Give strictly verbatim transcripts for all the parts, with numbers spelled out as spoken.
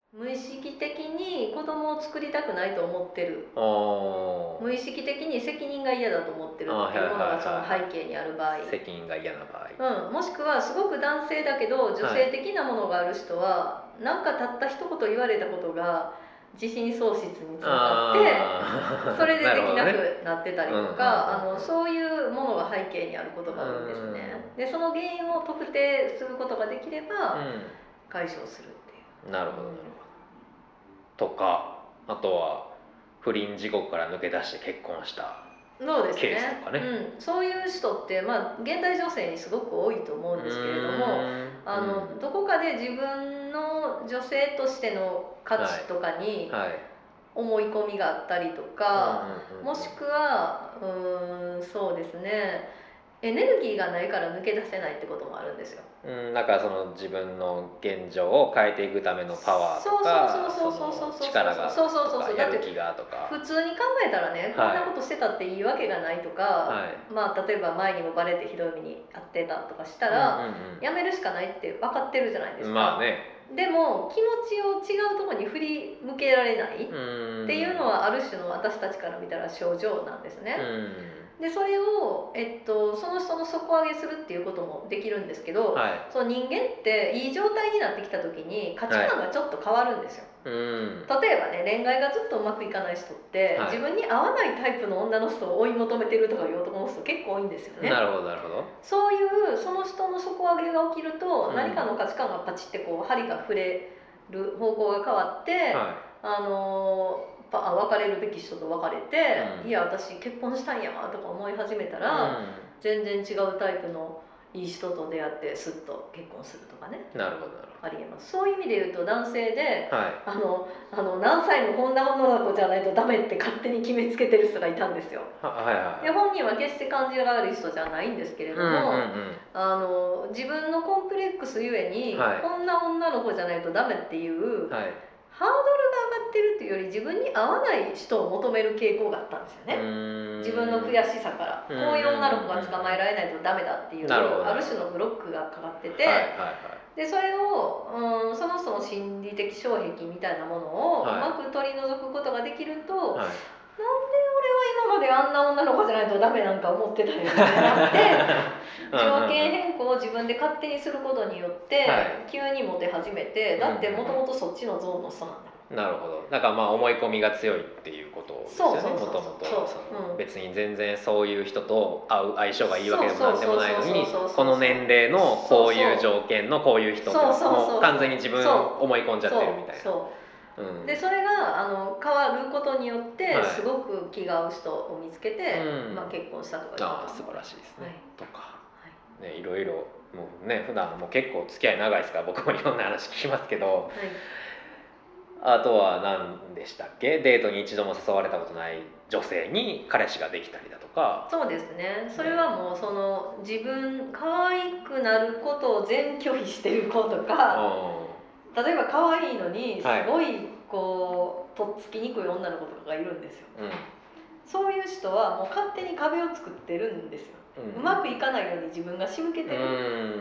無意識的に子供を作りたくないと思ってる、無意識的に責任が嫌だと思ってるっていうものがその背景にある場合、 責任が嫌な場合、 うん、もしくはすごく男性だけど女性的なものがある人は、はい、なんかたった一言言われたことが自信喪失につながってそれでできなくなってたりとか、あのそういうものが背景にあることが多いんですね。でその原因を特定することができれば解消するっていう。 なるほどなるほど。とかあとは不倫地獄から抜け出して結婚したそうですね、 ケースとかね、 うん、そういう人って、まあ、現代女性にすごく多いと思うんですけれども、あの、うん、どこかで自分の女性としての価値とかに思い込みがあったりとか、もしくはうーんそうですねエネルギーがないから抜け出せないってこともあるんですよ。 うん、だからその自分の現状を変えていくためのパワーとか力がとかやる気がとか、 普通に考えたらね、こんなことしてたっていいわけがないとか、はい、まあ例えば前にもバレてひどい目に遭ってたとかしたら、うんうんうん、やめるしかないって分かってるじゃないですか。 まあね、 でも気持ちを違うところに振り向けられないっていうのはある種の私たちから見たら症状なんですね。でそれを、えっと、その人の底上げするっていうこともできるんですけど、はい、その人間っていい状態になってきた時に価値観がちょっと変わるんですよ。はい、例えばね、恋愛がずっとうまくいかない人って、はい、自分に合わないタイプの女の人を追い求めてるとかいう男の人結構多いんですよね。 なるほどなるほど。 そういうその人の底上げが起きると、何かの価値観がパチってこう針が触れる方向が変わって、はい、あのー別れるべき人と別れて、うん、いや私結婚したんやわとか思い始めたら、うん、全然違うタイプのいい人と出会ってスッと結婚するとかね。 なるほどありえます。そういう意味で言うと男性で、はい、あのあの何歳もこんな女の子じゃないとダメって勝手に決めつけてる人がいたんですよ。はいはい、で本人は決して感じが悪い人じゃないんですけれども、うんうんうん、あの自分のコンプレックスゆえに、はい、こんな女の子じゃないとダメっていう、はい、ハードルが上がってるっていうより自分に合わない人を求める傾向があったんですよね。自分の悔しさからこういう女の子が捕まえられないとダメだっていうある種のブロックがかかってて、はいはいはい、でそれを、うん、その人の心理的障壁みたいなものをうまく取り除くことができると、はい、なんで俺は今まであんな女の子じゃないとダメなんか思ってたよってなって条件変更を自分で勝手にすることによって急にモテ始めて、だってもともとそっちのゾーンの人なんだ。 なるほど。だからまあ思い込みが強いっていうことですよね。もともと別に全然そういう人と会う相性がいいわけでもなんでもないのに、この年齢のこういう条件のこういう人ってもう完全に自分を思い込んじゃってるみたいな。そうそうそう、うん、でそれがあの変わることによってすごく気が合う人を見つけて、はい、まあ、結婚したとか、 ああ素晴らしいですね、はい、とか、はい、ね、いろいろもうね普段もう結構付き合い長いですから僕もいろんな話聞きますけど、はい、あとは何でしたっけ、デートに一度も誘われたことない女性に彼氏ができたりだとか。 そうですね、それはもうその自分可愛くなることを全拒否してる子とか、例えば可愛いのにすごいこう、はい、とっつきにくい女の子とかがいるんですよ、うん、そういう人はもう勝手に壁を作ってるんですよ、うん、うまくいかないように自分が仕向けてる、うん、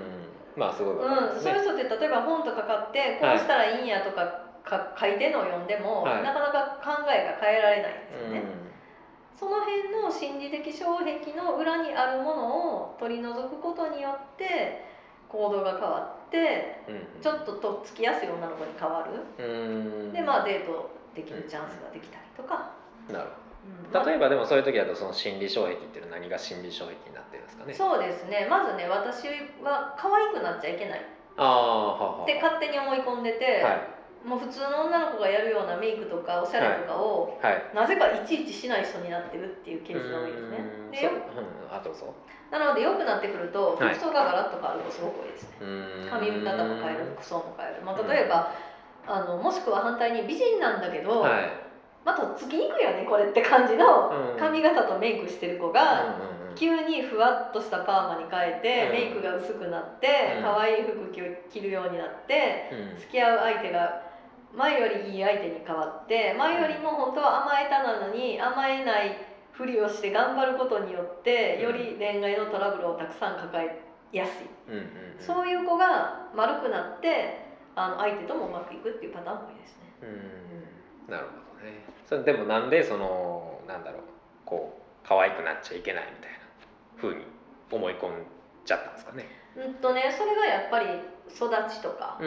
まあすごいわかりますね、 うん、そういう人って例えば本とか買ってこうしたらいいんやとか、はいか書いてるのを読んでも、はい、なかなか考えが変えられないんですよね、うん、その辺の心理的障壁の裏にあるものを取り除くことによって行動が変わって、うん、ちょっととっつきやすい女の子に変わる、うん、でまあデートできるチャンスができたりとか、 うん、なるほど、うん、例えばでもそういう時だとその心理障壁っていうのは何が心理障壁になってるんですかね。 そうですね、まずね、私は可愛くなっちゃいけないって勝手に思い込んでて、はい、もう普通の女の子がやるようなメイクとかおしゃれとかを、はいはい、なぜかいちいちしない人になってるっていうケースが多いですね。でよ、 うん、あとそうなので良くなってくると服装がガラッと変わるとすごく多いですね、はい、髪型も変える、服装も変える、まあ、例えばあのもしくは反対に美人なんだけど、はい、まあとっつきにくいよねこれって感じの髪型とメイクしてる子が、うん、急にふわっとしたパーマに変えて、うん、メイクが薄くなって、うん、可愛い服着るようになって、うん、付き合う相手が前よりいい相手に変わって、前よりも本当は甘えたなのに甘えないふりをして頑張ることによってより恋愛のトラブルをたくさん抱えやすい、うんうんうん、そういう子が丸くなってあの相手ともうまくいくっていうパターンも多いですね。 うん、なるほどね。それでもなんでそのなんだろうこう可愛くなっちゃいけないみたいな風に思い込んじゃったんですかね。 うんとねそれがやっぱり育ちとか、うん、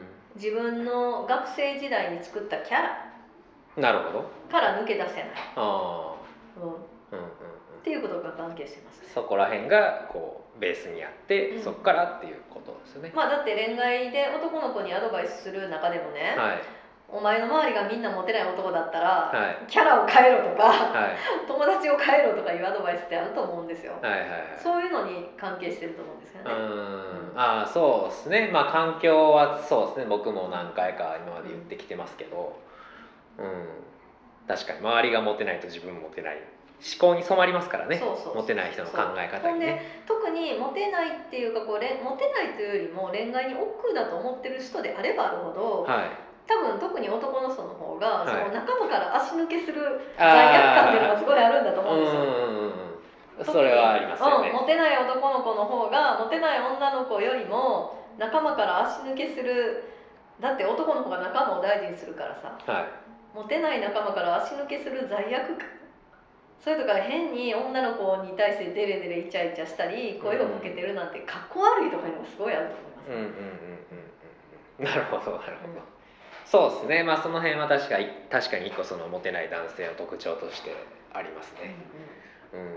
自分の学生時代に作ったキャラなるほどから抜け出せない。 あ、 うんうんうんうん、っていうことが関係してますね。 そこら辺がこうベースにあって、うん、そこからっていうことですよね。 まあだって恋愛で男の子にアドバイスする中でもね、はい、お前の周りがみんなモテない男だったら、はい、キャラを変えろとか、はい、友達を変えろとかいうアドバイスってあると思うんですよ、はいはいはい、そういうのに関係してると思うんですよね。 うん、ああそうですね。まあ環境はそうですね。僕も何回か今まで言ってきてますけど、うん、確かに周りがモテないと自分もモテない思考に染まりますからね。そうそうそうモテない人の考え方にね。 特にモテないっていうかこうモテないというよりも恋愛に億劫だと思ってる人であればあるほど、はい、多分特に男の人の方が、はい、その仲間から足抜けする罪悪感っていうのがすごいあるんだと思うんですよ。 うん、それはありますよね、 うん、モテない男の子の方がモテない女の子よりも仲間から足抜けする。だって男の子が仲間を大事にするからさ、はい、モテない仲間から足抜けする罪悪感、それとか変に女の子に対してデレデレイチャイチャしたり声をかけてるなんてかっこ悪いとかにもすごいあると思います。うんうんうんうん、なるほどなるほど、うん、そうですね。まあその辺は確かに確かに一個そのモテない男性の特徴としてありますね。うん、うんうん、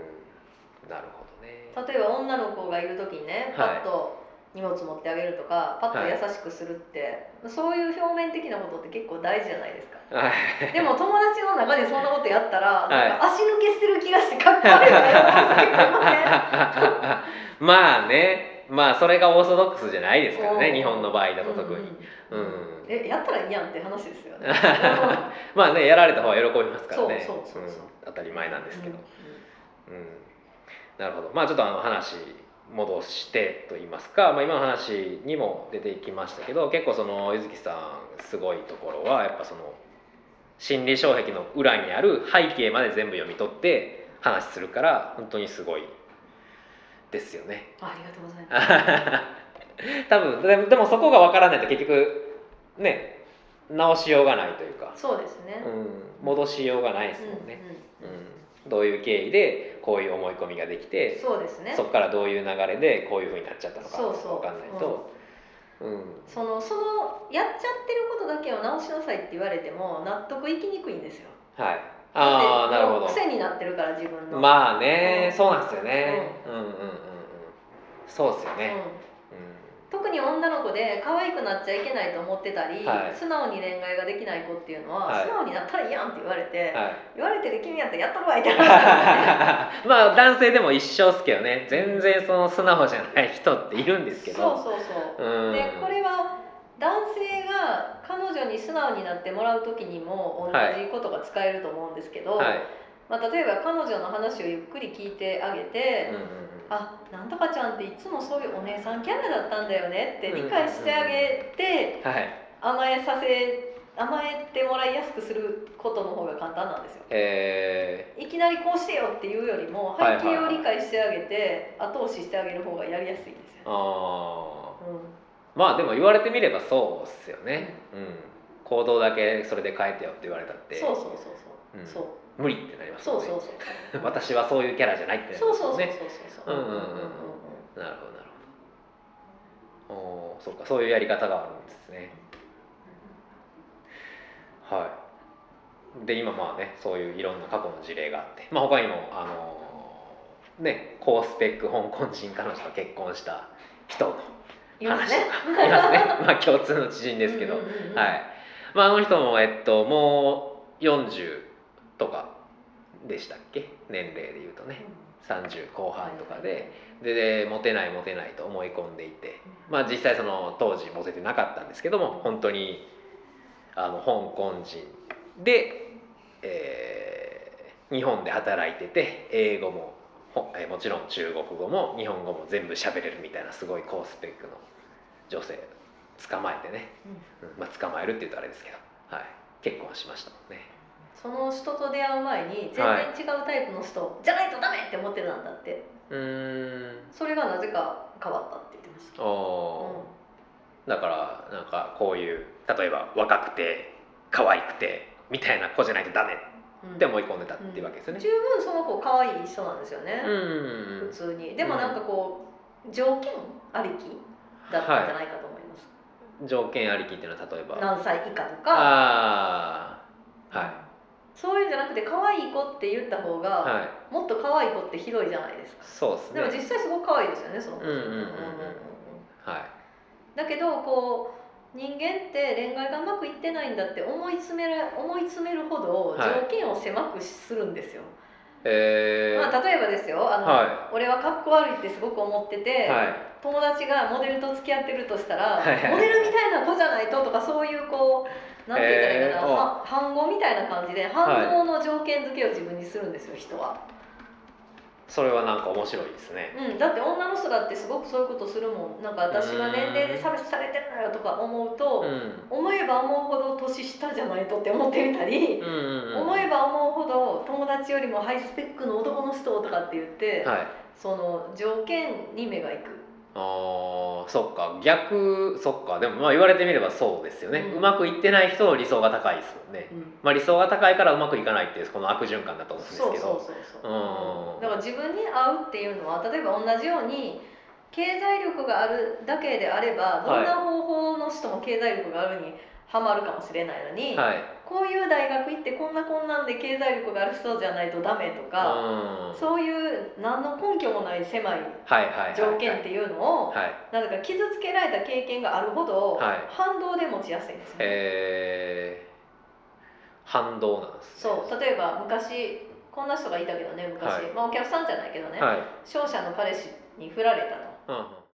なるほどね。 例えば女の子がいる時にね、パッと荷物持ってあげるとか、パッと優しくするって、はい、そういう表面的なことって結構大事じゃないですか。はい、でも友達の中でそんなことやったら、はい、なんか足抜けしてる気がしてかっこ悪いとか言われますまあね、まあそれがオーソドックスじゃないですからね、日本の場合だと特に。うん、うん、 えやったらいいやんって話ですよね。 まあね、やられた方は喜びますからね。そうそうそうそう、うん、当たり前なんですけど。うん、うん、なるほど。まあちょっとあの話戻してと言いますか、まあ、今の話にも出てきましたけど、結構その柚木さんすごいところはやっぱその心理障壁の裏にある背景まで全部読み取って話するから本当にすごいですよね。 ありがとうございます。多分でも、でもそこが分からないと結局ね直しようがないというか、 そうですね、 うん、戻しようがないですもんね。うん、うんうん、どういう経緯でこういう思い込みができて、 そうですね、 そこからどういう流れでこういう風になっちゃったのか分かんないと、 うんうん、そのそのやっちゃってることだけを直しなさいって言われても納得いきにくいんですよ。 はい。ああ、なるほど。 癖になってるから自分の。 まあね、うん、そうなんですよね。うん、うん、うんうん。そうですよね。 うん、うん、特に女の子で可愛くなっちゃいけないと思ってたり、はい、素直に恋愛ができない子っていうのは、はい、素直になったらいいやんって言われて、はい、言われてで君やったらやったるわいって話なんですね。 まあ男性でも一緒ですけどね、全然その素直じゃない人っているんですけど。 そうそうそう。うん、でこれは男性が彼女に素直になってもらう時にも同じことが使えると思うんですけど、はい、まあ、例えば彼女の話をゆっくり聞いてあげて、うんうんうん、あ、なんとかちゃんっていつもそういうお姉さんキャラだったんだよねって理解してあげて、うんうんうん、甘えさせ甘えてもらいやすくすることの方が簡単なんですよ。えー、いきなりこうしてよっていうよりも背景を理解してあげて後押ししてあげる方がやりやすいんですよ。 あ、うん、まあでも言われてみればそうっすよね、うん、行動だけそれで変えてよって言われたって、 そうそうそうそう、うん、そう無理ってなりますよね。 そうそうそう私はそういうキャラじゃないってなりますよね。 そうそうそうそうそう、うんうんうんうん、 なるほどなるほど。お、そうか、そういうやり方があるんですね。はい。で今まあね、そういういろんな過去の事例があって、まあ他にもあのね、高スペック香港人彼女と結婚した人の話とかいますね。いますね。まあ共通の知人ですけど、うんうんうんうん、はい。まああの人もえっともうよんじゅうとかでしたっけ、年齢でいうとね、さんじゅうこう半とかで、で, でモテないモテないと思い込んでいて、まあ実際その当時モテてなかったんですけども、本当にあの香港人で、えー、日本で働いてて英語ももちろん中国語も日本語も全部喋れるみたいなすごい高スペックの女性捕まえてね、うん、まあ捕まえるって言うとあれですけど、はい、結婚しましたもんね。 その人と出会う前に全然違うタイプの人、はい、じゃないとダメって思ってたんだって。うーん、それがなぜか変わったって言ってました。あ、 だからなんかこういう例えば若くて可愛くてみたいな子じゃないとダメって思い込んでたっていうわけですよね、 うん、十分その子可愛い人なんですよね、 うんうんうん、 普通に。でもなんかこう条件ありきだったんじゃないかと思います、 はい、条件ありきっていうのは例えば何歳以下とか、 ああ、はい、 そういうんじゃなくて可愛い子って言った方が、はい、もっと可愛い子って広いじゃないですか。 そうですね。 でも実際すごく可愛いですよね、その子。うんうんうんうん、はい。だけどこう人間って恋愛がうまくいってないんだって思い詰める思い詰めるほど条件を狭くするんですよ。はい、えーまあ、例えばですよあの、はい、俺はかっこ悪いってすごく思ってて、はい、友達がモデルと付き合ってるとしたら、はいはいはい、モデルみたいな子じゃないととかそういうこうなんて言ったらいいかな、えー、反語みたいな感じで反応の条件付けを自分にするんですよ、人は。 それはなんか面白いですね、 うん、だって女の人だってすごくそういうことするもん。なんか私は年齢で差別されてるのよとか思うと、うん、思えば思うほど年下じゃないとって思ってみたり、うんうんうん、思えば思うほど友達よりもハイスペックの男の人とかって言って、はい、その条件に目がいく。 ああ、そっか、逆、そっか、でもまあ言われてみればそうですよね、うん、うまくいってない人の理想が高いですもんね、うん、まあ理想が高いからうまくいかないっていうこの悪循環だと思うんですけど、そうそうそうそう、 うん、だから自分に合うっていうのは例えば同じように経済力があるだけであればどんな方法の人も経済力があるにハマるかもしれないのに、はい、こういう大学行ってこんなこんなんで経済力がある人じゃないとダメとか、うん、そういう何の根拠もない狭い条件っていうのをなんか傷つけられた経験があるほど、はい、反動で持ちやすいんですね。 へー、反動なんですね。そう、例えば昔こんな人がいたけどね昔、はい、まあお客さんじゃないけどね、はい、商社の彼氏に振られたと。うん